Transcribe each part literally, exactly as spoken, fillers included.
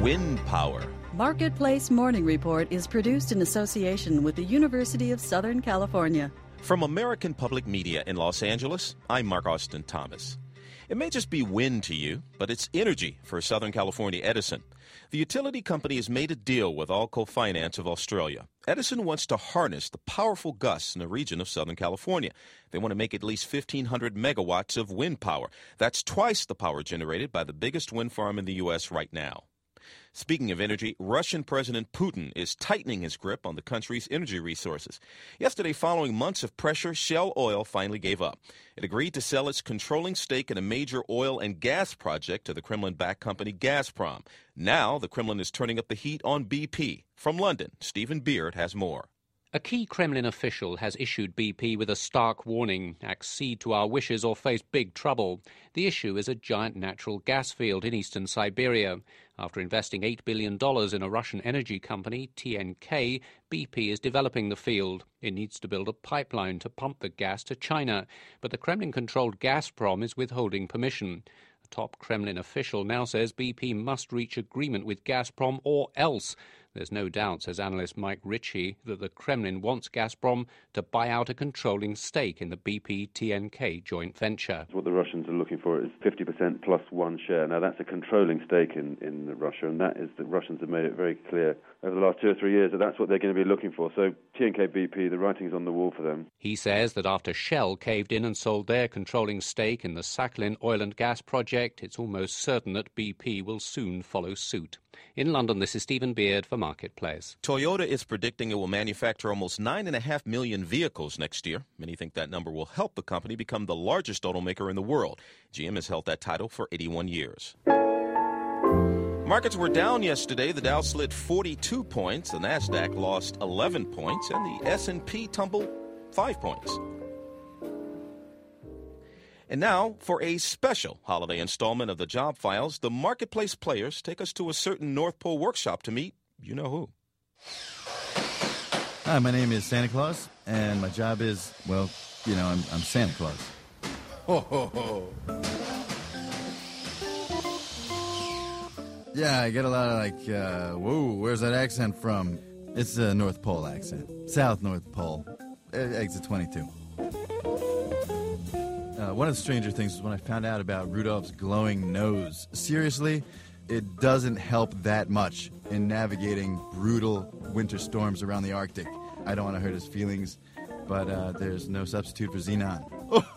Wind power. Marketplace Morning Report is produced in association with the University of Southern California. From American Public Media in Los Angeles, I'm Mark Austin Thomas. It may just be wind to you, but it's energy for Southern California Edison. The utility company has made a deal with Allco Finance of Australia. Edison wants to harness the powerful gusts in the region of Southern California. They want to make at least fifteen hundred megawatts of wind power. That's twice the power generated by the biggest wind farm in the U S right now. Speaking of energy, Russian President Putin is tightening his grip on the country's energy resources. Yesterday, following months of pressure, Shell Oil finally gave up. It agreed to sell its controlling stake in a major oil and gas project to the Kremlin-backed company Gazprom. Now, the Kremlin is turning up the heat on B P. From London, Stephen Beard has more. A key Kremlin official has issued B P with a stark warning: accede to our wishes or face big trouble. The issue is a giant natural gas field in eastern Siberia. After investing eight billion dollars in a Russian energy company, T N K, B P is developing the field. It needs to build a pipeline to pump the gas to China, but the Kremlin-controlled Gazprom is withholding permission. A top Kremlin official now says B P must reach agreement with Gazprom or else. There's no doubt, says analyst Mike Ritchie, that the Kremlin wants Gazprom to buy out a controlling stake in the B P T N K joint venture. What the Russians are looking for is fifty percent plus one share. Now, that's a controlling stake in, in Russia, and that is the Russians have made it very clear over the last two or three years that that's what they're going to be looking for. So T N K B P, the writing's on the wall for them. He says that after Shell caved in and sold their controlling stake in the Sakhalin oil and gas project, it's almost certain that B P will soon follow suit. In London, this is Stephen Beard for Marketplace. Toyota is predicting it will manufacture almost nine point five million vehicles next year. Many think that number will help the company become the largest automaker in the world. G M has held that title for eighty-one years. Markets were down yesterday. The Dow slid forty-two points, the Nasdaq lost eleven points, and the S and P tumbled five points. And now, for a special holiday installment of the Job Files, the Marketplace players take us to a certain North Pole workshop to meet you know who. Hi, my name is Santa Claus, and my job is, well, you know, I'm, I'm Santa Claus. Ho, ho, ho. Yeah, I get a lot of like, uh, whoa, where's that accent from? It's a North Pole accent. South North Pole. Exit twenty-two. Uh, one of the stranger things was when I found out about Rudolph's glowing nose. Seriously, it doesn't help that much in navigating brutal winter storms around the Arctic. I don't want to hurt his feelings, but uh, there's no substitute for Xenon.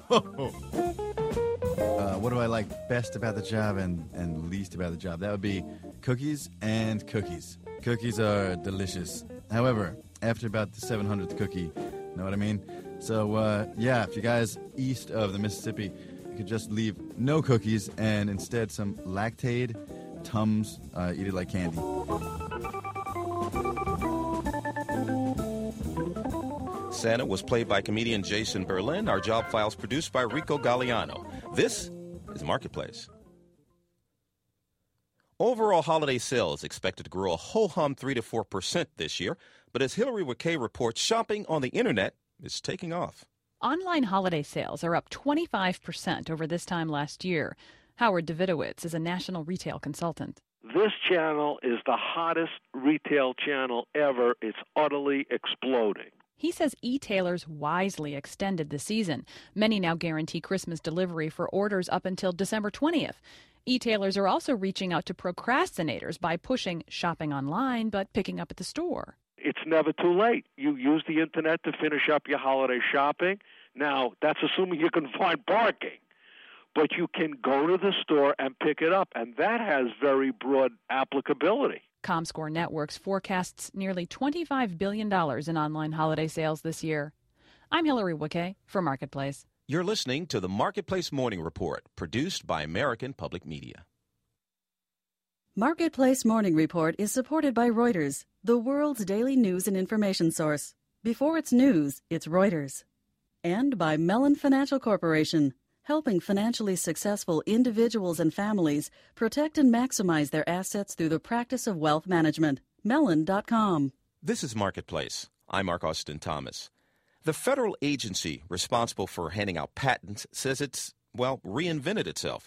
uh, what do I like best about the job and, and least about the job? That would be cookies and cookies. Cookies are delicious. However, after about the seven hundredth cookie, know what I mean? So, uh, yeah, if you guys east of the Mississippi, you could just leave no cookies and instead some Lactaid, Tums, uh, eat it like candy. Santa was played by comedian Jason Berlin. Our Job Files produced by Rico Galliano. This is Marketplace. Overall holiday sales expected to grow a ho-hum three to four percent this year, but as Hillary Wakay reports, shopping on the Internet is taking off. Online holiday sales are up twenty-five percent over this time last year. Howard Davidowitz is a national retail consultant. This channel is the hottest retail channel ever. It's utterly exploding. He says e-tailers wisely extended the season. Many now guarantee Christmas delivery for orders up until December twentieth. E-tailers are also reaching out to procrastinators by pushing shopping online but picking up at the store. It's never too late. You use the Internet to finish up your holiday shopping. Now, that's assuming you can find parking. But you can go to the store and pick it up, and that has very broad applicability. Comscore Networks forecasts nearly twenty-five billion dollars in online holiday sales this year. I'm Hillary Wakay for Marketplace. You're listening to the Marketplace Morning Report, produced by American Public Media. Marketplace Morning Report is supported by Reuters, the world's daily news and information source. Before it's news, it's Reuters. And by Mellon Financial Corporation, helping financially successful individuals and families protect and maximize their assets through the practice of wealth management. Mellon dot com. This is Marketplace. I'm Mark Austin Thomas. The federal agency responsible for handing out patents says it's, well, reinvented itself.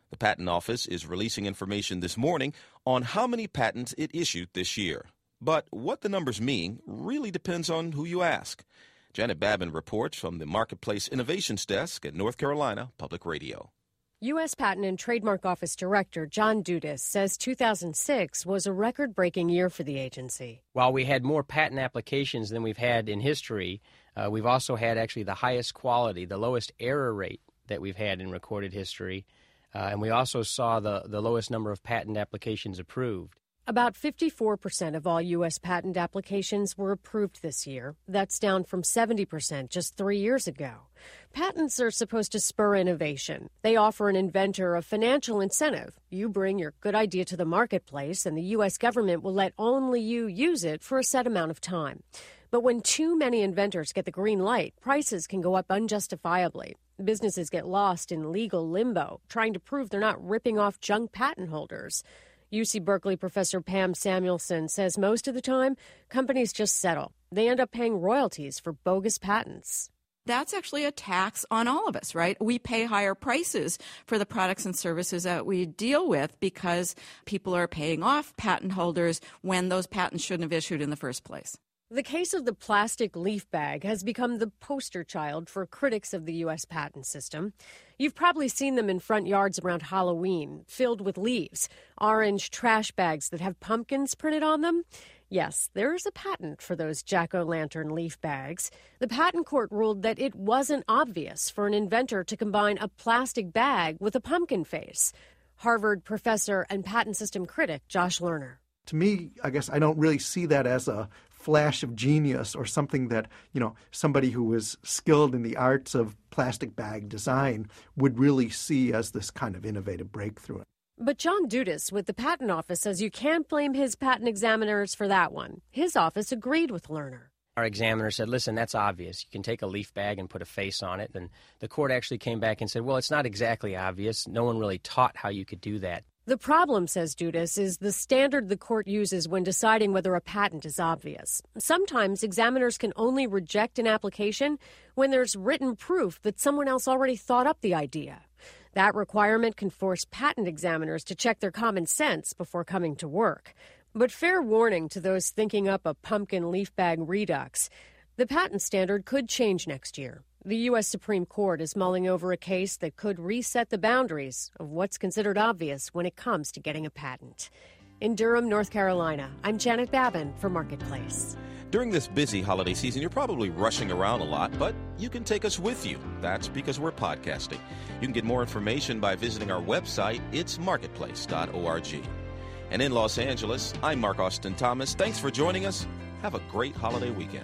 The Patent Office is releasing information this morning on how many patents it issued this year. But what the numbers mean really depends on who you ask. Janet Babin reports from the Marketplace Innovations Desk at North Carolina Public Radio. U S. Patent and Trademark Office Director John Dudas says two thousand six was a record-breaking year for the agency. While we had more patent applications than we've had in history, uh, we've also had actually the highest quality, the lowest error rate that we've had in recorded history, uh, and we also saw the, the lowest number of patent applications approved. About fifty-four percent of all U S patent applications were approved this year. That's down from seventy percent just three years ago. Patents are supposed to spur innovation. They offer an inventor a financial incentive. You bring your good idea to the marketplace, and the U S government will let only you use it for a set amount of time. But when too many inventors get the green light, prices can go up unjustifiably. Businesses get lost in legal limbo, trying to prove they're not ripping off junk patent holders. U C Berkeley professor Pam Samuelson says most of the time, companies just settle. They end up paying royalties for bogus patents. That's actually a tax on all of us, right? We pay higher prices for the products and services that we deal with because people are paying off patent holders when those patents shouldn't have issued in the first place. The case of the plastic leaf bag has become the poster child for critics of the U S patent system. You've probably seen them in front yards around Halloween, filled with leaves, orange trash bags that have pumpkins printed on them. Yes, there is a patent for those jack-o'-lantern leaf bags. The patent court ruled that it wasn't obvious for an inventor to combine a plastic bag with a pumpkin face. Harvard professor and patent system critic Josh Lerner. To me, I guess I don't really see that as a flash of genius or something that, you know, somebody who was skilled in the arts of plastic bag design would really see as this kind of innovative breakthrough. But John Dudas with the Patent Office says you can't blame his patent examiners for that one. His office agreed with Lerner. Our examiner said, listen, that's obvious. You can take a leaf bag and put a face on it. And the court actually came back and said, well, it's not exactly obvious. No one really taught how you could do that. The problem, says Dudas, is the standard the court uses when deciding whether a patent is obvious. Sometimes examiners can only reject an application when there's written proof that someone else already thought up the idea. That requirement can force patent examiners to check their common sense before coming to work. But fair warning to those thinking up a pumpkin leaf bag redux. The patent standard could change next year. The U S. Supreme Court is mulling over a case that could reset the boundaries of what's considered obvious when it comes to getting a patent. In Durham, North Carolina, I'm Janet Babin for Marketplace. During this busy holiday season, you're probably rushing around a lot, but you can take us with you. That's because we're podcasting. You can get more information by visiting our website, its marketplace dot org. And in Los Angeles, I'm Mark Austin Thomas. Thanks for joining us. Have a great holiday weekend.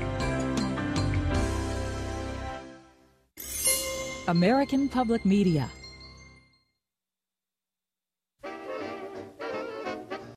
American Public Media